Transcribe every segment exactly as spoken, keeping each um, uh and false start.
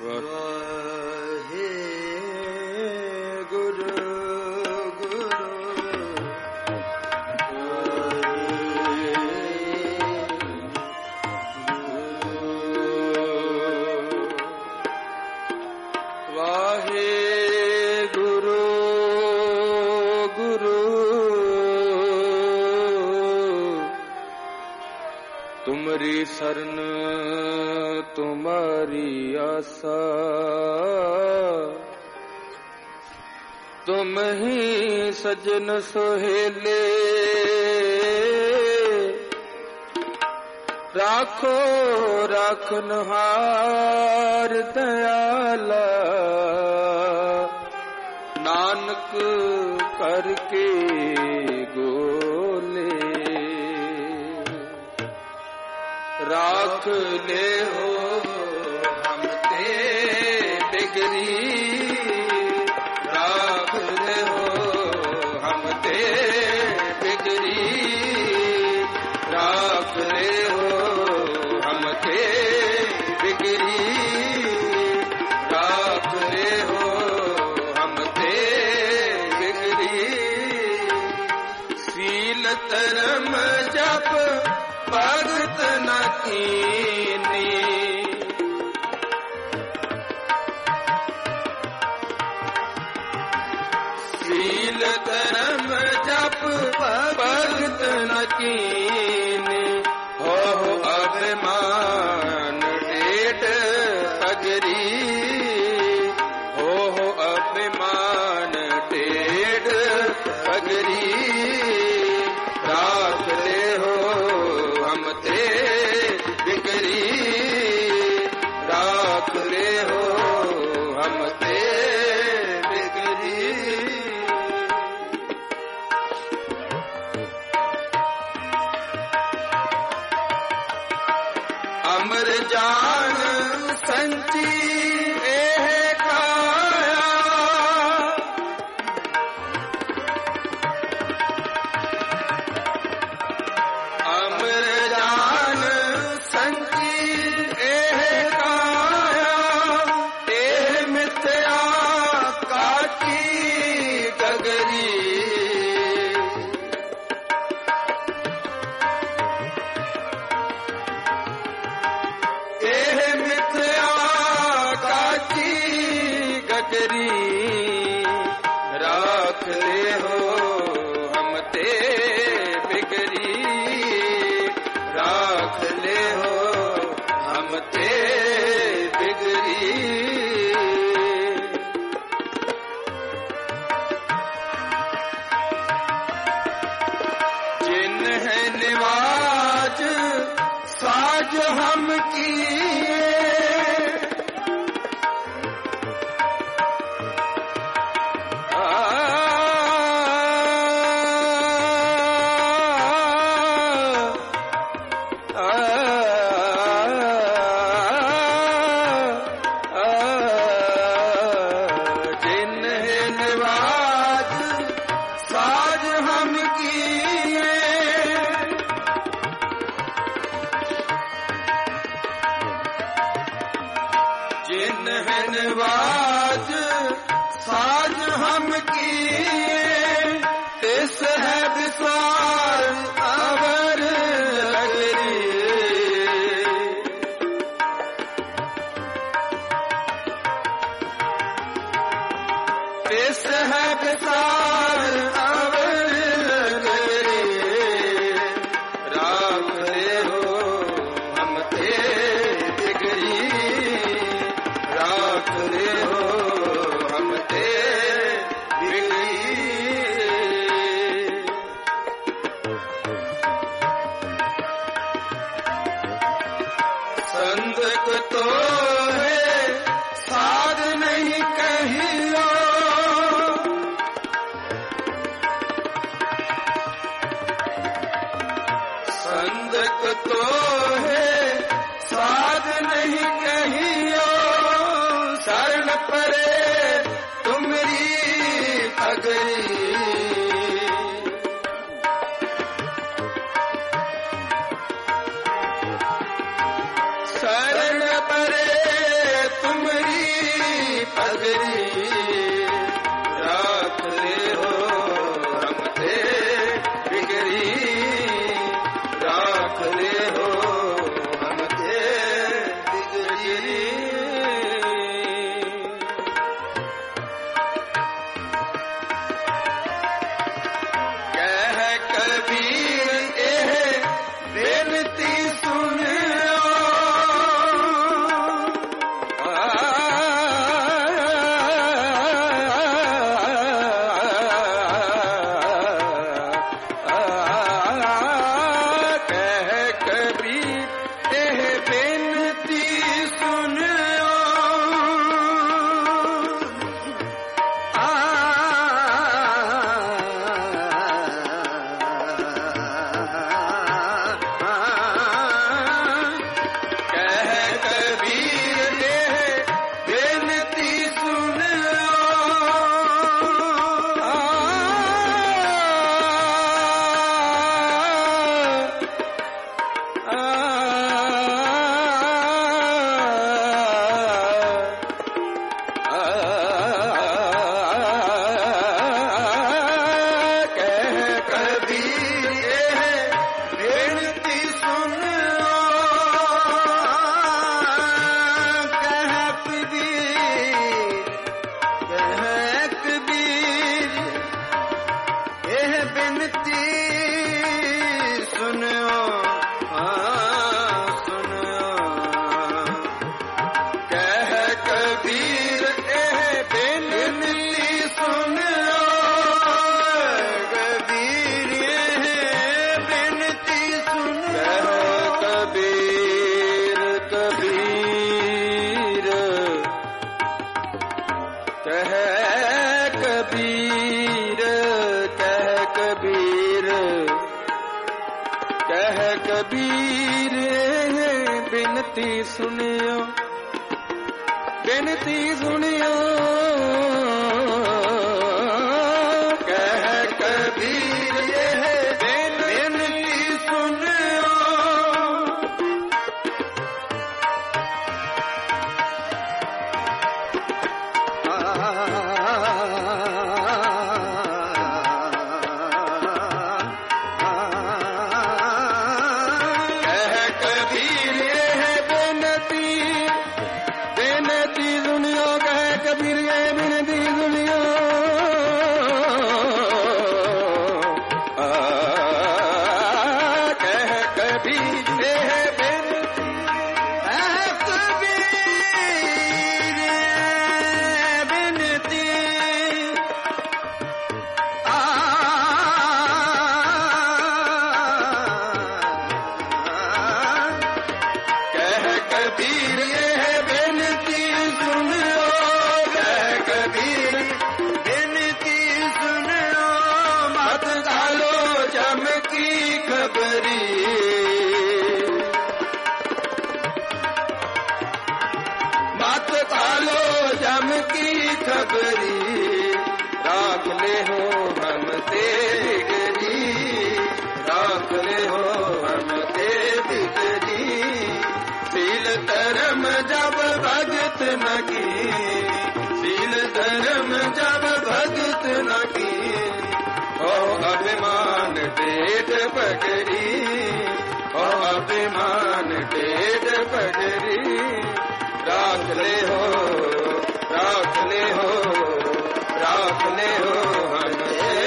वाहे गुरु गुरु वाहे गुरु गुरु तुमरी शरण तुम्हारी आशा तुम ही सजन सोहेले राखो राखनहार दयाला नानक करके गोले राख ले हो हम ते बिगड़ी राख ले हो हम ते बिगड़ी राख ले हो हम ते बिगड़ी राख ले हो हम ते बिगड़ी सील धर्म जप भगत न कीनी सील धर्म जप भगत न कीनी हो अभिमान डेढ़ पगरी हो अभिमान डेढ़ पगरी राख ले हो हम ते बिगड़ी राख ले हो हम ते बिगड़ी अमर जान संची एह काया अमर जान संची एह काया एह मिथ्या काटी गगरी एह मिथ्या काटी गगरी राख ले हो हम ते बिगड़ी राख ले हो हम ते बिगड़ी जिन है निवाज साज हम किए जिन है निवाज साज हम किए जिन है निवाज साज हम किए तिस है विसार अवर लगरी तिस है विसार अवर लगरी राख ले हो हम ते बिगड़ी राख ले हो हम ते बिगड़ी संदक तो है साध नहीं कहियो संदक तो है साध नहीं कहियो शरण परे तुमरी पगड़ी शरण परे तुमरी ਬੇਨਤੀ ਸੁਣਿਓ ਕਬੀਰ ਬਿਨਤੀ ਸੁਣਿਓ ਬਿਨਤੀ ਸੁਣਿਓ ਕਹਿ ਕਬੀਰ ਇਹ ਬਿਨਤੀ ਸੁਣਿਓ राख ले हो हम ते बिगड़ी राख ले हो हम ते बिगड़ी सील धर्म जब भगत न की सील धर्म जब भगत न की ओ अभिमान टेढ़ पगड़ी ओ अभिमान टेढ़ पगड़ी राख ले हो राख ले हो राख ले हो हमें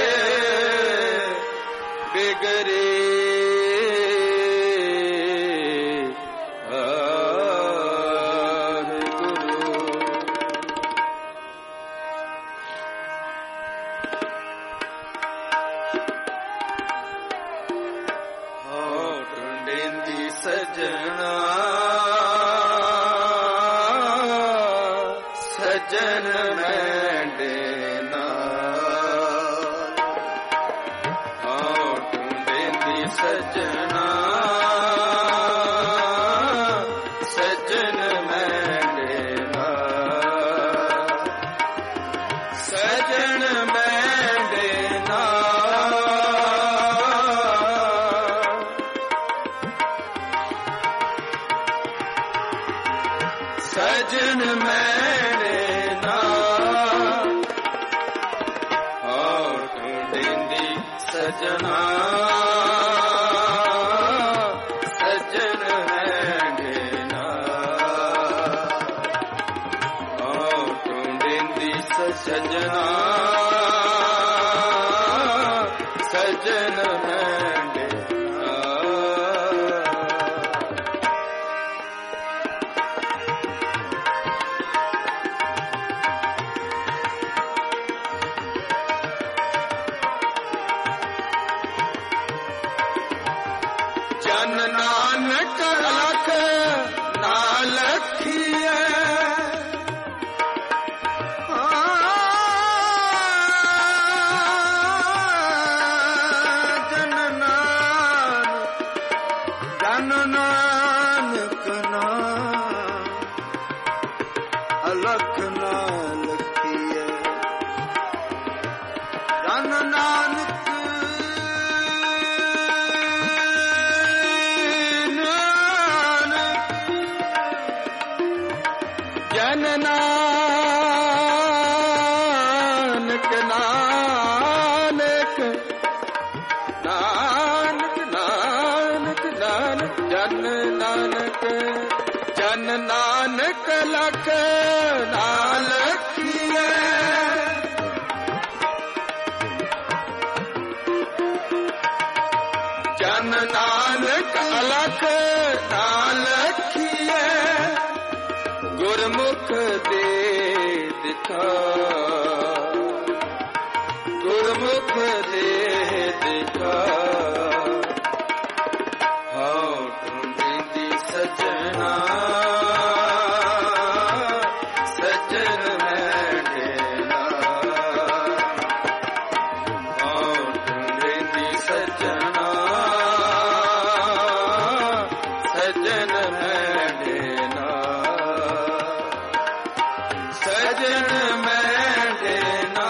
बिगड़े सजन मैंडे नाल आओ टूंडेंदी सजना सजन मैंडे नाल सजन मैंडे नाल सजन मैंडे सजना सजन मैंडे नाल आओ टूंडेंदी सजना सजन मैंडे नाल ਜਨ ਨਾਨਕ ਜਨ ਨਾਨਕ ਲਖ ਨਾਲ ਲਖੀਐ ਜਨ ਨਾਨਕ ਅਲਖ ਨਾਲ ਲਖੀਐ ਗੁਰਮੁਖ ਦੇ ਦਿਖਾ ਗੁਰਮੁਖ ਦੇ ਦਿਖਾ ਹਉ ਢੂੰਢਦੀ ਸਜਣਾ ਸਜਣ ਮੈਂ ਢੇਲਾ ਹਉ ਢੂੰਢਦੀ ਸਜਣਾ ਸਜਣ ਮੈਂ ਢੇਲਾ ਸਜਣ ਮੈਂ ਢੇਲਾ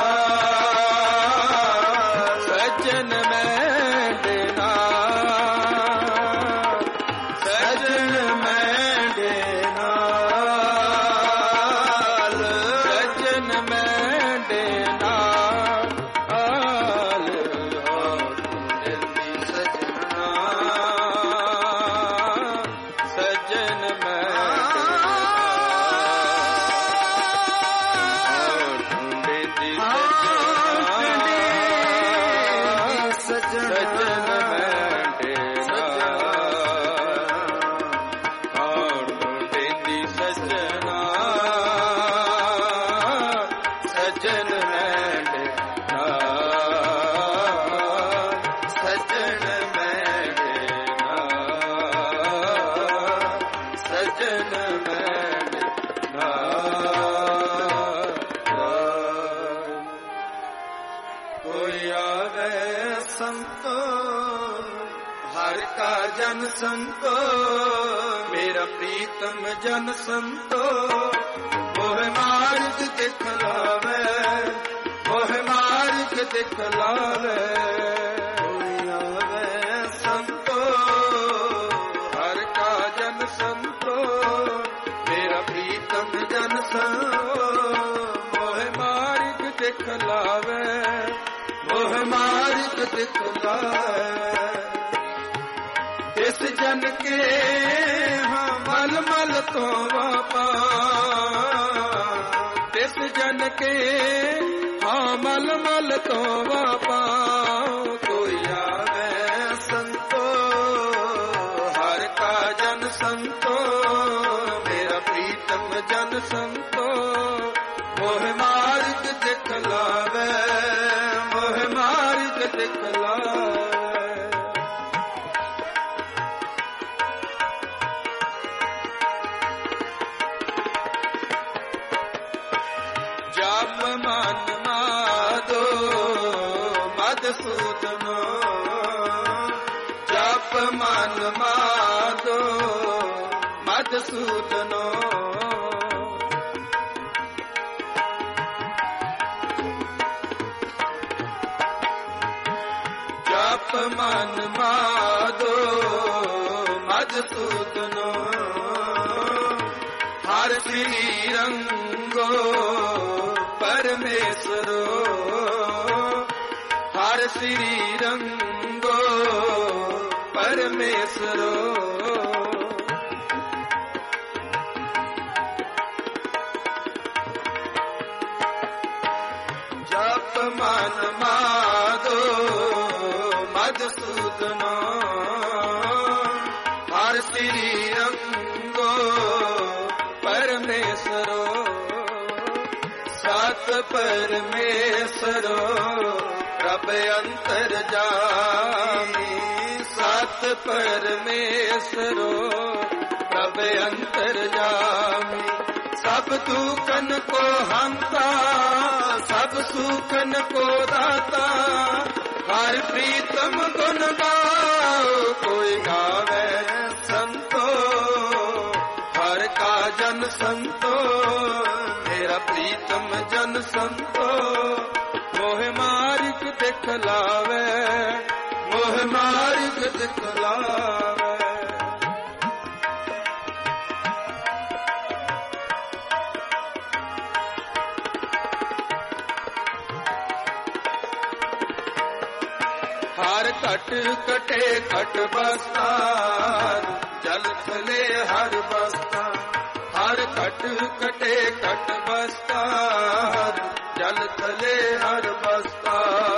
ਸਜਣ ਮੈਂ ਢੇਲਾ ਸਜਣ ਮੈਂ ਢੇਲਾ ਸਜਣ ਮੈਂ ਢੇਲਾ ਆਲ ਢੂੰਢਦੀ ਸਜਣਾ ਸਜਣ ਮੈਂ ਜਨ ਸੰਤੋ ਮੇਰਾ ਪ੍ਰੀਤਮ ਜਨ ਸੰਤੋ ਮੋਹ ਮਾਰਗ ਦਿਖਲਾਵੇ ਮੋਹ ਮਾਰਗ ਦਿਖਲਾਵੇ ਕੋਈ ਆਵੇ ਸੰਤੋ ਹਰ ਕਾ ਜਨ ਸੰਤੋ ਮੇਰਾ ਪ੍ਰੀਤਮ ਜਨ ਸੰਤੋ ਮੋਹ ਮਾਰਗ ਦਿਖਲਾਵੇ ਮੋਹ ਮਾਰਗ ਦਿਖਲਾਵੇ ਇਸ ਜਨ ਕੇ ਹਾਂ ਮਲ ਮਲ ਤੋਂ ਵਾਪਾ ਇਸ ਜਨ ਕੇ ਹਾਂ ਮਲ ਮਲ ਤੋਂ ਵਾਪਾ ਕੋਈ ਆਵੇ ਸੰਤੋ ਹਰ ਕਾ ਜਨ ਸੰਤੋ ਮੇਰਾ ਪ੍ਰੀਤਮ ਜਨ ਸੰਤੋ ਮੋਹ ਮਾਰਗ ਦਿਖਲਾਵੇ ਮੋਹ ਮਾਰਗ ਦਿਖਲਾਵੇ ਮਨ ਮਾਦੋ ਮਦਸੂਦਨੋ ਜਪ ਮਨ ਮਾਦੋ ਮਦਸੂਦਨੋ ਜਪ ਮਨ ਮਾਦੋ ਮਦਸੂਦਨੋ ਹਰ ਸ੍ਰੀ ਰੰਗੋ ਪਰਮੇਸ਼ਰੋ ਹਰ ਸ੍ਰੀ ਰੰਗੋ ਪਰਮੇਸ਼ਰੋ ਜਪ ਮਨ ਮਾਦੋ ਮਦਸੂਦਨੋ ਹਰ ਸ੍ਰੀ ਰੰਗੋ ਪਰਮੇਸ਼ਰੋ ਸਤ ਪਰਮੇਸ਼ਰੋ ਰੱਬ ਅੰਤਰ ਜਾਮੀ ਸਤ ਪਰਮੇਸ਼ਰੋ ਰੱਬ ਅੰਤਰ ਜਾਮੀ ਸਭ ਦੁਖਨ ਕੋ ਹੰਤਾ ਸਭ ਸੁਖਨ ਕੋ ਦਾਤਾ ਹਰ ਪ੍ਰੀਤਮ ਗੁਣ ਗਾਓ ਕੋਈ ਗਾਵੇ ਸੰਤੋ ਹਰ ਕਾ ਜਨ ਸੰਤੋ ਮੇਰਾ ਪ੍ਰੀਤਮ ਜਨ ਸੰਤੋ ਮੋਹ ਮਾਰਗ ਦਿਖਲਾਵੇ ਮੋਹ ਮਾਰਗ ਦਿਖਲਾਵੇ ਹਰ ਘਟ ਕਟੇ ਘਟ ਬਸਤਾ, ਜਲ ਥਲੇ ਹਰ ਬਸਤਾ। ਹਰ ਘਟ ਕਟੇ ਘਟ ਬਸਤਾ, ਜਲ ਥਲੇ ਹਰ ਬਸਤਾ।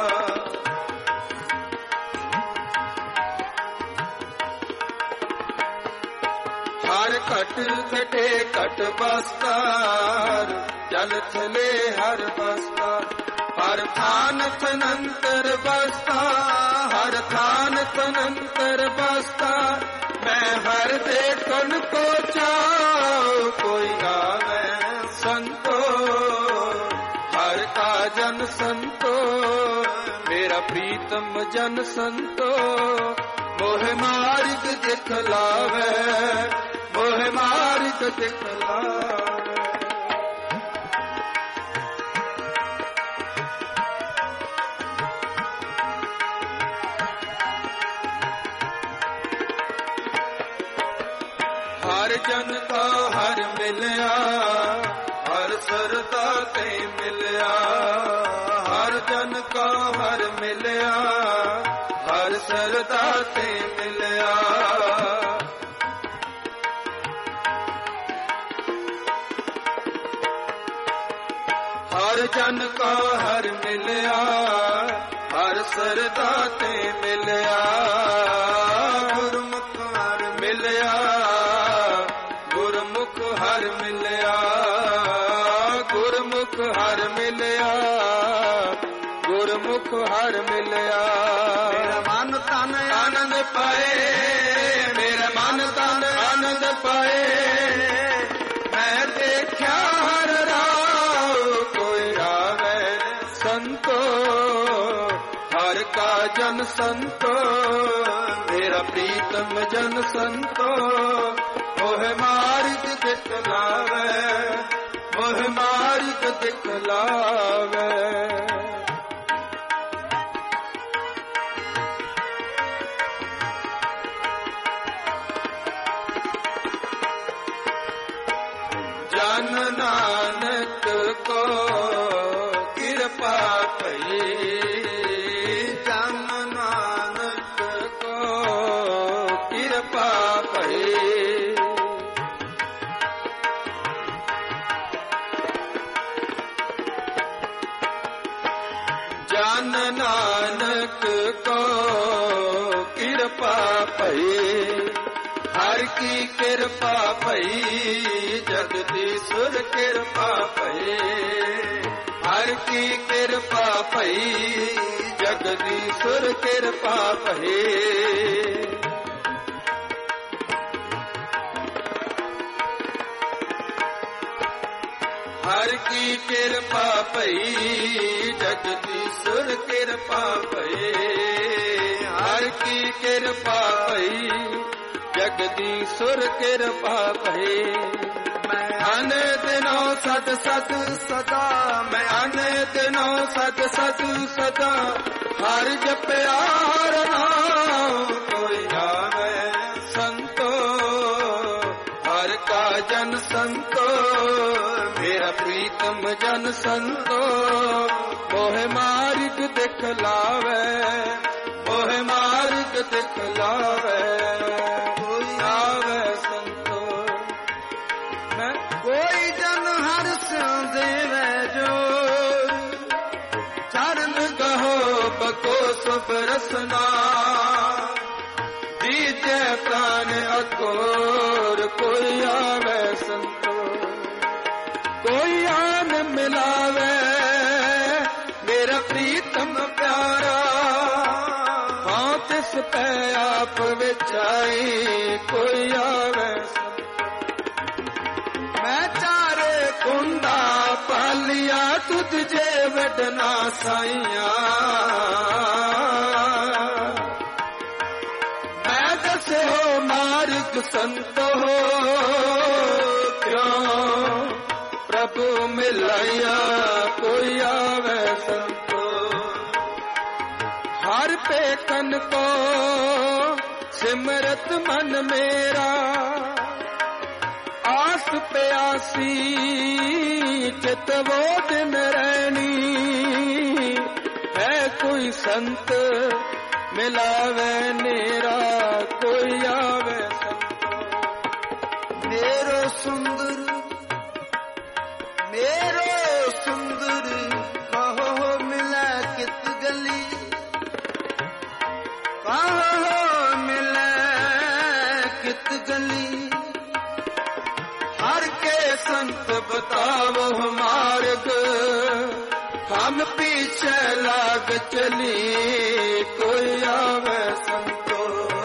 ਹਰ ਘਟ ਕਟੇ ਘਟ ਬਸਤਾ, ਜਲ ਥਲੇ ਹਰ ਬਸਤਾ। ਹਰ ਥਾਨ ਤਨੰਤਰ ਬਸਤਾ, ਹਰ ਥਾਨ ਤਨੰਤਰ ਬਸਤਾ। ਮੈਂ ਹਰ ਦੇਖਣ ਕੋ ਚਾਉ, ਕੋਈ ਆਵੇ ਸੰਤੋ। ਹਰ ਕਾ ਜਨ ਸੰਤੋ, ਮੇਰਾ ਪ੍ਰੀਤਮ ਜਨ ਸੰਤੋ। ਮੋਹ ਮਾਰਗ ਦਿਖਲਾਵੇ, ਮੋਹ ਮਾਰਗ ਦਿਖਲਾਵੇ। ਹਰ ਜਨ ਕਾ ਹਰ ਮਿਲਿਆ, ਹਰ ਸਰਦਾ ਤੇ ਮਿਲਿਆ। ਹਰ ਜਨ ਕਾ ਹਰ ਮਿਲਿਆ, ਹਰ ਸਰਦਾ ਤੇ ਮਿਲਿਆ। ਹਰ ਜਨ ਕਾ ਹਰ ਮਿਲਿਆ, ਹਰ ਸਰਦਾ ਤੇ ਮਿਲਿਆ। ਗੁਰਮੁਖ ਹਰ ਮਿਲਿਆ, ਗੁਰਮੁਖ ਹਰ ਮਿਲਿਆ। ਗੁਰਮੁਖ ਹਰ ਮਿਲਿਆ, ਗੁਰਮੁਖ ਹਰ ਮਿਲਿਆ। ਮੇਰਾ ਮਨ ਤਨ ਆਨੰਦ ਪਾਏ, ਮੇਰਾ ਮਨ ਤਨ ਆਨੰਦ ਪਾਏ। ਮੈਂ ਦੇਖਿਆ ਹਰ ਰਾਹ, ਕੋਈ ਆਵੇ ਸੰਤੋ। ਹਰ ਕਾ ਜਨ ਸੰਤੋ, ਮੇਰਾ ਪ੍ਰੀਤਮ ਜਨ ਸੰਤੋ। ਮੋਹ ਮਾਰਗ ਦਿਖਲਾਵੇ, ਮੋਹ ਮਾਰਗ ਦਿਖਲਾਵੇ। ਜਨ ਨਾਨਕ ਕੋ ਕਿਰਪਾ ਭਈ, ਜਨ ਨਾਨਕ ਕੋ ਕਿਰਪਾ ਭਈ। ਜਨ ਨਾਨਕ ਕੋ ਕਿਰਪਾ ਭਈ। ਹਰ ਕੀ ਕਿਰਪਾ ਭਈ, ਜਗਦੀਸ਼ੁਰ ਕਿਰਪਾ ਭਈ। ਹਰ ਕੀ ਕਿਰਪਾ ਭਈ, ਜਗਦੀਸ਼ੁਰ ਕਿਰਪਾ ਭਈ। ਹਰ ਕੀ ਕਿਰਪਾ ਭਈ, ਜਗਦੀਸ਼ੁਰ ਕਿਰਪਾ ਭਈ। ਹਰ ਕੀ ਕਿਰਪਾ ਭਈ, ਜਗਦੀਸ਼ੁਰ ਕਿਰਪਾ ਭਈ। ਮੈਂ ਅਨ ਦਿਨੋ ਸਦ ਸਦ ਸਦਾ, ਮੈਂ ਅਨ ਦਿਨੋ ਸਦ ਸਦ ਸਦਾ। ਹਰ ਜਪਿਆ ਹਰ ਨਾਮ, ਕੋਈ ਆਵੇ ਸੰਤੋ। ਹਰ ਕਾ ਜਨ ਸੰਤੋ, ਮੇਰਾ ਪ੍ਰੀਤਮ ਜਨ ਸੰਤੋ। ਮੋਹ ਮਾਰਗ ਦਿਖਲਾਵੇ, ਮੋਹ ਮਾਰਗ ਦਿਖਲਾਵੇ। ਕੋਈ ਆਵੇ ਸੰਤੋ। ਮੈਂ ਕੋਈ ਜਨ ਹਰ ਸਿਉ ਦੇਵੇ ਜੋਰ, ਚਰਨ ਗਹੋ ਬਕੋ ਸੁਭ ਰਸਨਾ। ਦੀਜੈ ਪ੍ਰਾਨ ਅਕੋਰ, ਕੋਈ ਆਵੇ ਸੰਤੋ। ਕੋਈ ਆਨ ਮਿਲਾਵੇ, ਮੇਰਾ ਪ੍ਰੀਤਮ ਪਿਆਰਾ। ਹਾਂ ਤਿਸ ਪੈ ਆਪ ਵਿਚਾਈ, ਕੋਈ ਆਵੇ ਸੰਤੋ। ਮੈਂ ਚਾਰੇ ਕੁੰਡਾ ਪਾਲਿਆ, ਤੁਧ ਜੇ ਵਡਨਾ ਸਾਈਆਂ। ਮੈਂ ਦੱਸਿਓ ਮਾਰਗ ਸੰਤੋ, ਕਿਉਂ ਪ੍ਰਭੂ ਮਿਲਾਇਆ, ਕੋਈ ਆਵੇ ਸੰਤੋ। ਹਰ ਪੇਖਨ ਕੋ ਸਿਮਰਤ ਮਨ ਮੇਰਾ। ਆਸ ਪਿਆਸੀ ਚਿਤ ਵੋ ਦਿਨ ਰਹਿਣੀ। ਹੈ ਕੋਈ ਸੰਤ मिलावे नेरा कोई आवे संतो। मेरो सुंदर मेरो सुंदर कहो मिला कित गली, कहो मिला कित गली। हर के संत बतावो मार्ग, हम पीछे लाग चली कोई आवे संतो।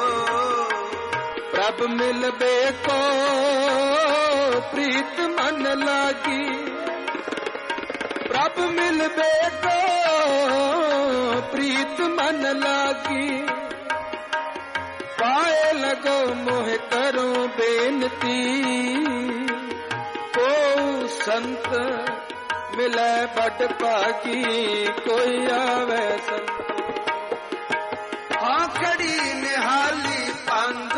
प्रभ मिलबे को प्रीत मन लागी, प्रभ मिलबे को प्रीत मन लागी। पाए लगो मोह करूं बेनती, को संत मिले बड़ पागी कोई आवे संतो। हाँ खड़ी निहाली पंध,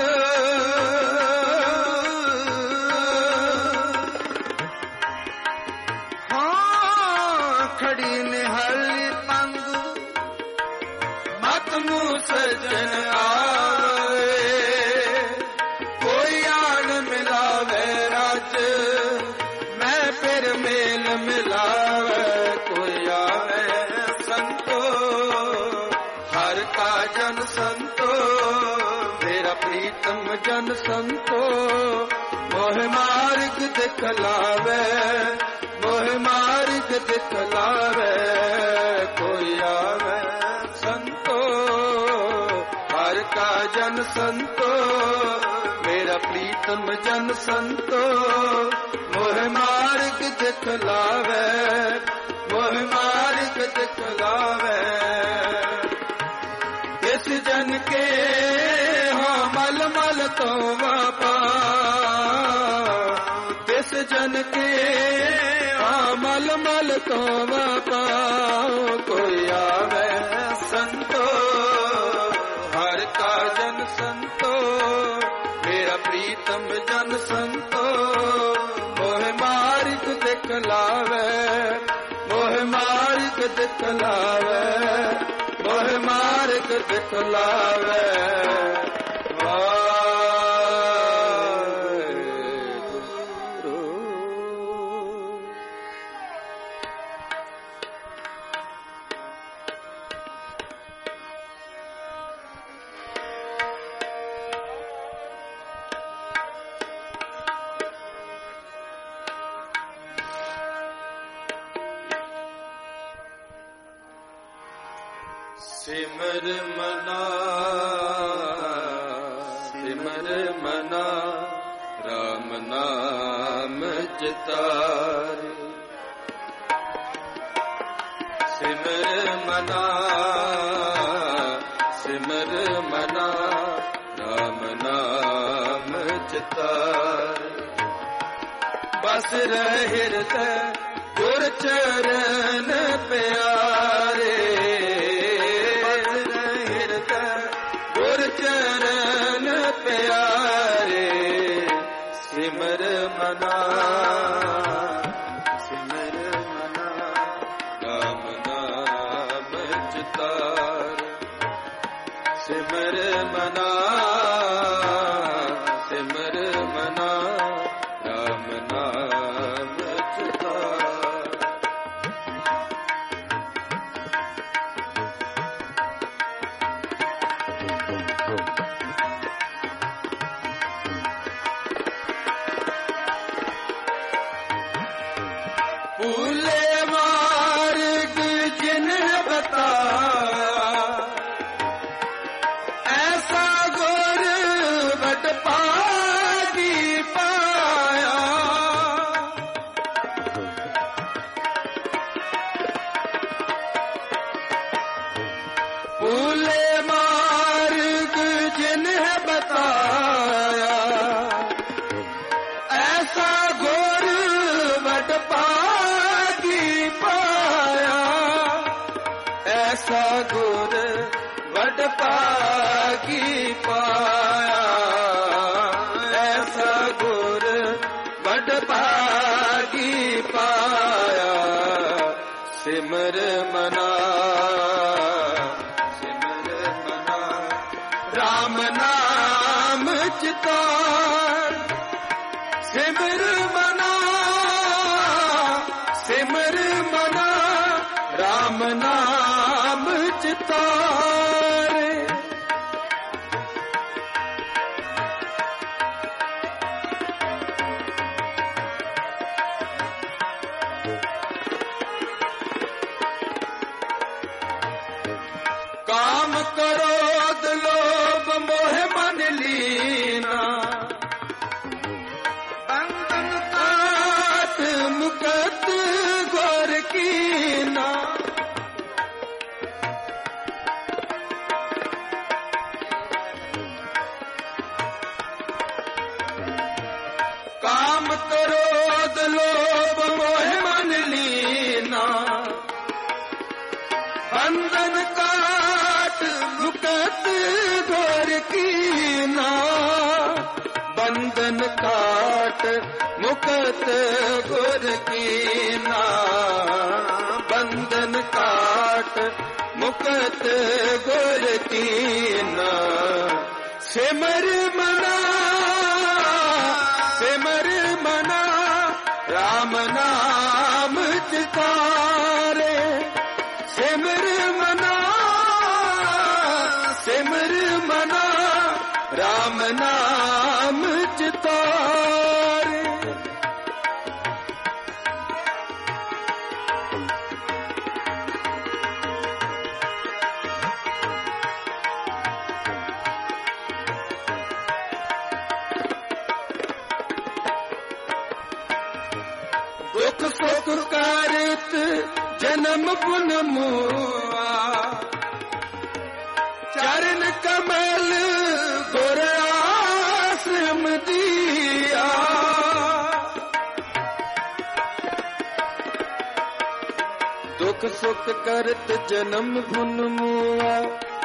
हाँ खड़ी निहाली पंध। मत मुँह सजन आवे, कोई आन मिलावे राज। मैं फिर मेल मिलावे कोई आवे संतो। हर का जन संतो, मेरा प्रीतम जन संतो। मोह मार्ग दिखलावे, मोह मार्ग दिखलावे कोई आवे संतो। हर का जन संतो, मेरा प्रीतम जन संतो। मोह मार्ग दिखलावे, मोह मार्ग दिखलावे। इस जन के हाँ मल मल तो वापा, इस जन के हाँ मल मल तो वापा कोई आवे संतो। हर का जन संतो, मेरा प्रीतम जन संतो। मोह मार्ग दिखलावे, मोह मार्ग दिखलावे, मोह मार्ग दिखलावे। सिमर मना सिमर मना राम नाम चितारे। सिमर मना सिमर मना राम नाम चितारे। बस रहे हृदय गुर चरण प्यारे। चरण प्यारे सिमर मना सिमर मना राम नाम चितारे। सिमर मना सिमर मना राम नाम चितारे। भूले मार्ग जिन्हें बताया, ऐसा गुर बट पागी पाया। भूले मार्ग जिन्हें बताया, ऐसा गुर बट पागी पाया। ऐसा गुर बट पागी पाया। ऐसा गुर बट पागी पाया। सिमर मना सिमर मना चितार, सिमर मना सिमर मना राम नाम चितारे। काम क्रोध लोभ मोह मन लीना, बंधन काट मुकत घोर कीना। काम क्रोध लोभ मोह मन लीना, बंधन काट मुकत घोर कीना। बंधन काट मुकत घोर कीना, बंधन काट मुकत घोर कीना। सिमर मना सिमर मना राम नाम चितारे। सिमर मना सिमर मना राम नाम चितारे। दुख सुख कारत जन्म पुन मुआ, चरण कमल गुर आश्रम दिया। दुख सुख करत जन्म पुन मुआ,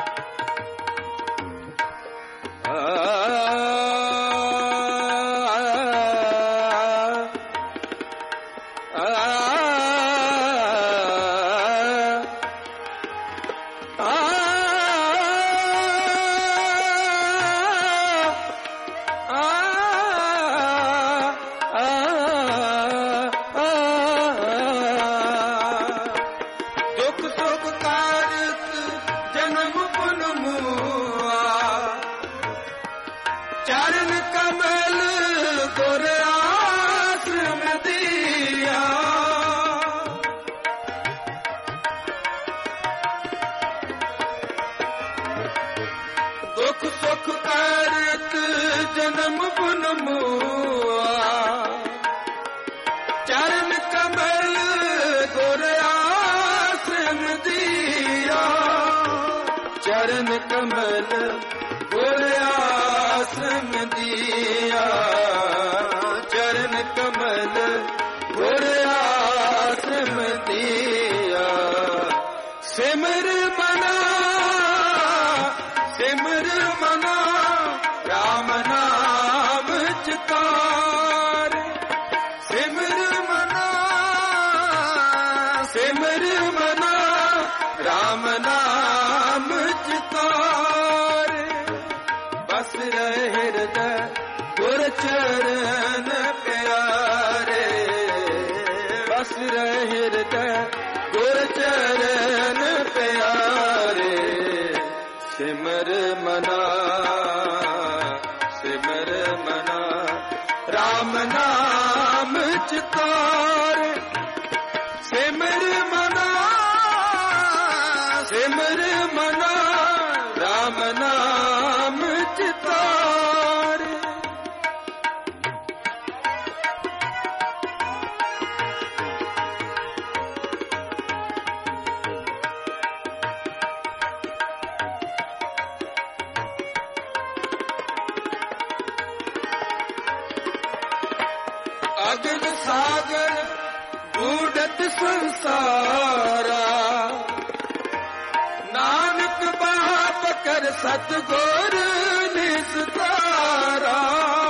चरण कमल गुर आश्रम दिया। दुख सुख करत जन्म पुन मुआ, चरण कमल गुर आश्रम दिया। चरण कमल गुर आश्रम दिया। चरण कमल गुर आश्रम दिया। सिमर मना सिमर मना राम नाम चितारे। सिमर मना सिमर मना राम नाम चितारे। बस रहे हृदय गुर चरण प्यारे। बस रहे हृदय गुर चरण प्यारे। सिमर मना सिमर मना राम नाम चितारे। सिमर मना सिमर मना राम नाम चितारे। अगन सागर बूढ़त संसारा, नानक बाप कर सतगुर निस्तारा।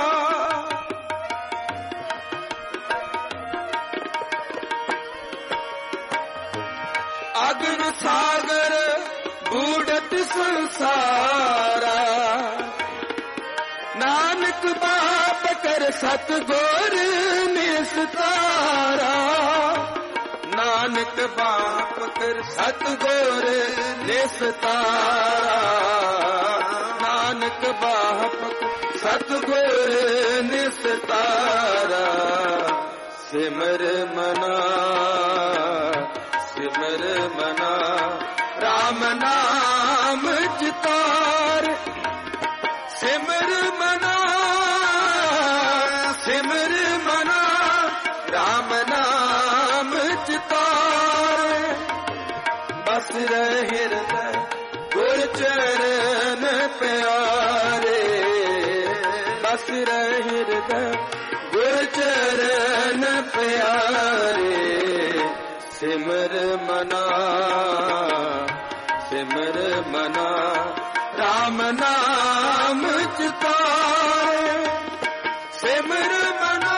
अगन सागर बूढ़त संसारा, नानक ਸਤਿਗੁਰ ਨਿਸਤਾਰਾ, ਨਾਨਕ ਬਾਪ ਕਰ ਸਤਿਗੁਰ ਨਿਸਤਾਰਾ, ਨਾਨਕ ਬਾਪ ਸਤਿਗੁਰ ਨਿਸਤਾਰਾ। ਸਿਮਰ ਮਨਾ ਸਿਮਰ ਮਨਾ ਰਾਮ ਨਾਮ ਚਿਤਾਰ, ਸਿਮਰ ਮਨਾ ਸਿਮਰ ਮਨਾ ਰਾਮ ਨਾਮ ਚਿਤਾਰ। ਬਸ ਰਹਿ ਹਿਰਦੈ ਗੁਰ ਚਰਨ ਪਿਆਰੇ, ਬਸ ਰਹਿ ਹਿਰਦੈ ਗੁਰ ਚਰਨ ਪਿਆਰੇ। ਸਿਮਰ ਮਨਾ ਸਿਮਰ ਮਨਾ ਰਾਮ ਨਾਮ ਚਿਤਾਰੇ, ਸਿਮਰ ਮਨਾ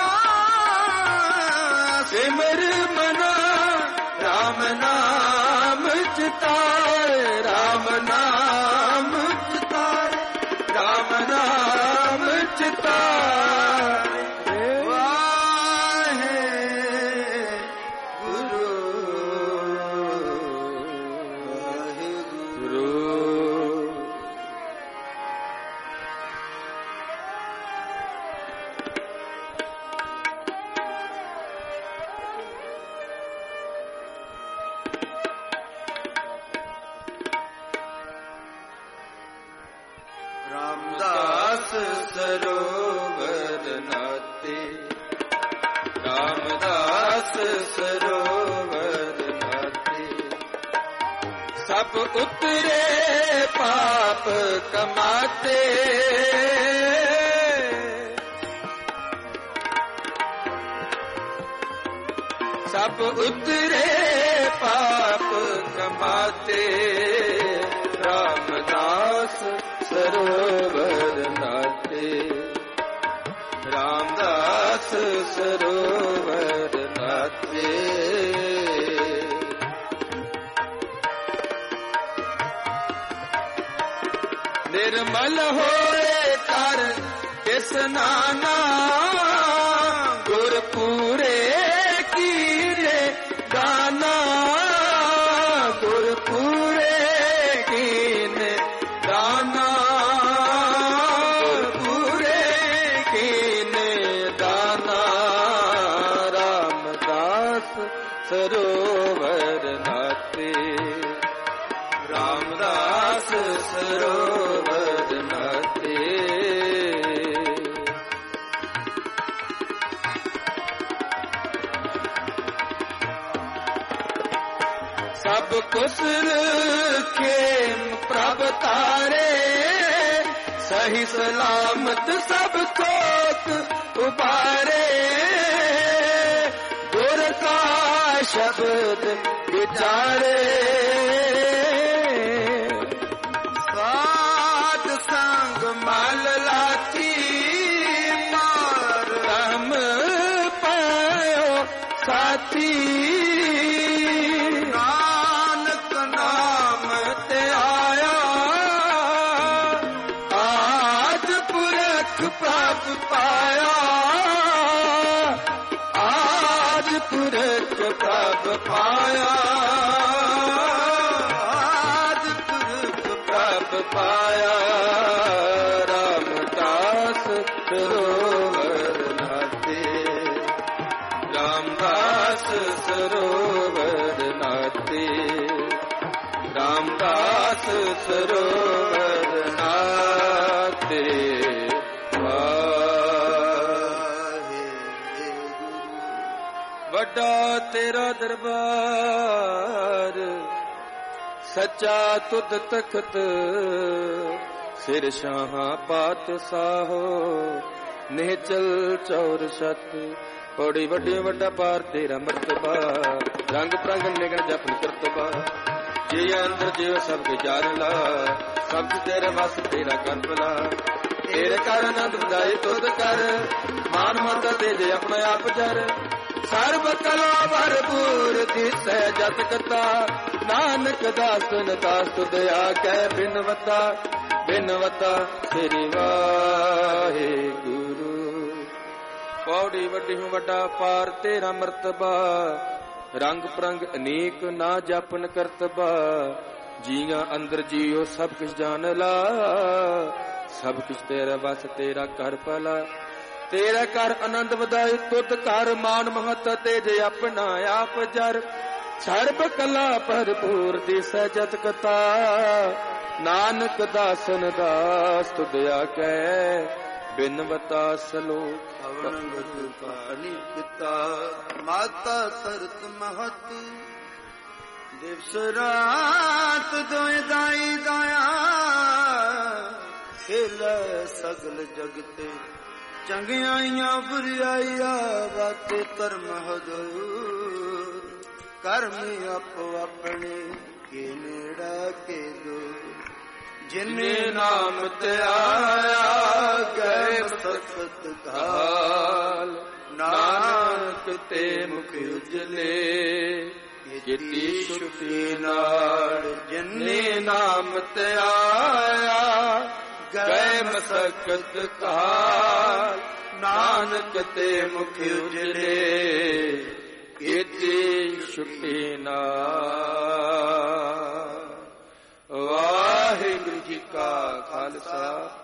ਸਿਮਰ ਮਨਾ ਰਾਮ ਨਾਮ ਚਿਤਾਰੇ, ਰਾਮ ਨਾਮ ਚਿਤਾਰੇ, ਰਾਮ ਨਾਮ ਚਿਤਾਰੇ। ਰਾਮਦਾਸ ਸਰੋਵਰ ਨਾਤੇ, ਰਾਮਦਾਸ ਸਰੋਵਰ ਨਾਤੇ। ਸਭ ਉਤਰੇ ਪਾਪ ਕਮਾਤੇ, ਸਭ ਉਤਰੇ ਪਾਪ ਕਮਾਤੇ। ਰਾਮਦਾਸ ਸਰੋਵਰ ਨਾਤੇ, ਰਾਮਦਾਸ ਸਰੋਵਰ ਨਾਤੇ। ਨਿਰਮਲ ਹੋਏ ਕਰ ਇਸਨਾਨਾ, ਗੁਰ ਪੂਰੇ ਕੀਰੇ ਦਾਨਾ, ਗੁਰ ਪੂਰੇ ਕੀਨੇ ਦਾਨਾ, ਗੁਰ ਪੂਰੇ ਕੀਨੇ ਦਾਨਾ। ਰਾਮਦਾਸ ਸਰੋਵਰ ਨਾਤੇ, ਰਾਮਦਾਸ ਸਰੋਵਰ ਨਾਤੇ। ਸਭ ਕੁਛ ਖੇਮ ਪ੍ਰਭ ਤਾਰੇ, ਸਹੀ ਸਲਾਮਤ ਸਭ ਕੋਤ ਉਬਾਰੇ। ਗੁਰ ਕਾ ਸ਼ਬਦ ਵਿਚਾਰੇ, ਸਾਧ ਸੰਗ ਮਲ ਲਾਤੀ, ਮਾਰ ਰਮ ਪਾਇਓ ਸਾਥੀ। ਨਾਨਕ ਨਾਮ ਤੇ ਆਇਆ, ਆਦ ਪੁਰਖ ਪ੍ਰਭ ਪਾਇਆ, ਆਦ ਪੁਰਖ ਪ੍ਰਭ ਪਾਇਆ, ਆਦ ਪੁਰਖ ਪ੍ਰਭ ਪਾਇਆ। ਰਾਮਦਾਸ ਸਰੋਵਰ ਨਾਤੇ, ਰਾਮਦਾਸ ਸਰੋਵਰ ਨਾਤੇ, ਰਾਮਦਾਸ ਸਰੋਵਰ ਨਾਤੇ। ਵੱਡਾ ਤੇਰਾ ਦਰਬਾਰ, ਸੱਚਾ ਤੁਧ ਤਖਤ, ਸਿਰ ਸ਼ਾਹਾਂ ਪਾਤਸ਼ਾਹੋ, ਨਿਹਚਲ ਚੌਰ ਸਤ। ਬੜੀ ਵੱਡੀ ਵੱਡਾ ਪਾਰ ਤੇਰਾ ਮਰਤਬਾ, ਰੰਗ ਪ੍ਰੰਗ ਨਿਗਣ ਜਪਨ ਕਰਤਬਾ। ਜੀ ਅੰਦਰ ਜੀਵ ਸਭ ਕੇ ਜਾਰਲਾ, ਸਭ ਤੇਰੇ ਵਸ ਤੇਰਾ ਕਰਪਲਾ। ਤੇਰੇ ਕਰ ਆਨੰਦ ਵਧਾਈ ਤੁਧ ਕਰ, ਮਾਨ ਮਤ ਦੇ ਜੇ ਆਪਣਾ ਆਪ ਜਰ। ਸਰਬ ਕਲਾ ਭਰਪੂਰ ਦਿਸੈ ਜਤ ਕਤਾ, ਨਾਨਕ ਦਾਸਨ ਦਾਸ ਤੁਧ ਆਗੈ ਬਿਨਵਤਾ। ਬਿਨਵਤਾ ਸ੍ਰੀ ਵਾਹਿਗੁਰੂ। ਪੌੜੀ ਵੱਡੀ ਹੂੰ ਵੱਡਾ ਪਾਰ ਤੇਰਾ ਮਰਤਬਾ, ਰੰਗ ਪ੍ਰੰਗ ਅਨੇਕ ਨਾ ਜਾਪਨ ਕਰਤਬਾ, ਜੀਆਂ ਅੰਦਰ ਜੀਓ ਸਭ ਕੁਛ ਜਾਣ ਲਾ, ਸਭ ਕੁਛ ਤੇਰਾ ਵਸ ਤੇਰਾ ਕਰ ਭਲਾ, ਤੇਰਾ ਕਰ ਆਨੰਦ ਵਧਾਈ ਤੁਧ ਕਰ ਮਾਨ ਮਹਤ ਤੇਜ ਆਪਣਾ ਆਪ ਜਰ, ਸਰਬ ਕਲਾ ਭਰਪੂਰ ਦਿਸੈ ਜਤ ਕਤਾ, ਨਾਨਕ ਦਾਸਨ ਦਾਸ ਤੁਧਿਆ ਕਹਿ ਬਿਨਵਤਾ ਸਲੋਕ। ਅਵਣਗਤ ਪਾਣੀ ਪਿਤਾ ਮਾਤਾ ਤਰਤ ਮਹਤ, ਦਿਵਸ ਰਾਤ ਦੋਇ ਦਾਈ ਦਾਇਆ, ਖੇਲ ਸਗਲ ਜਗਤੇ ਚੰਗਿਆਈਆਂ ਬੁਰਿਆਈਆਂ, ਬਾਤੇ ਧਰਮ ਹਦੂਰ, ਕਰਮ ਆਪੋ ਆਪਣੇ ਕੇ ਨੇੜਾ ਕੇ ਦੂਰ, ਜਿਨੇ ਨਾਮ ਤੇ ਆਇਆ ਗਏ ਸਤਿ ਕਾਲ, ਨਾਨਕ ਤੇ ਮੁਖ ਉਜਲੇ ਕੀਤੀ ਛੁਟੀ ਨਾਲ, ਜਿਨੇ ਨਾਮ ਤੇ ਆਇਆ ਗਏ ਮਸਕਤ ਕਾਲ, ਨਾਨਕ ਤੇ ਮੁਖ ਉਜਲੇ ਕੀਤੀ ਛੁਟੀ ਨਾਲ। ਵਾਹਿਗੁਰੂ ਜੀ ਕਾ ਖਾਲਸਾ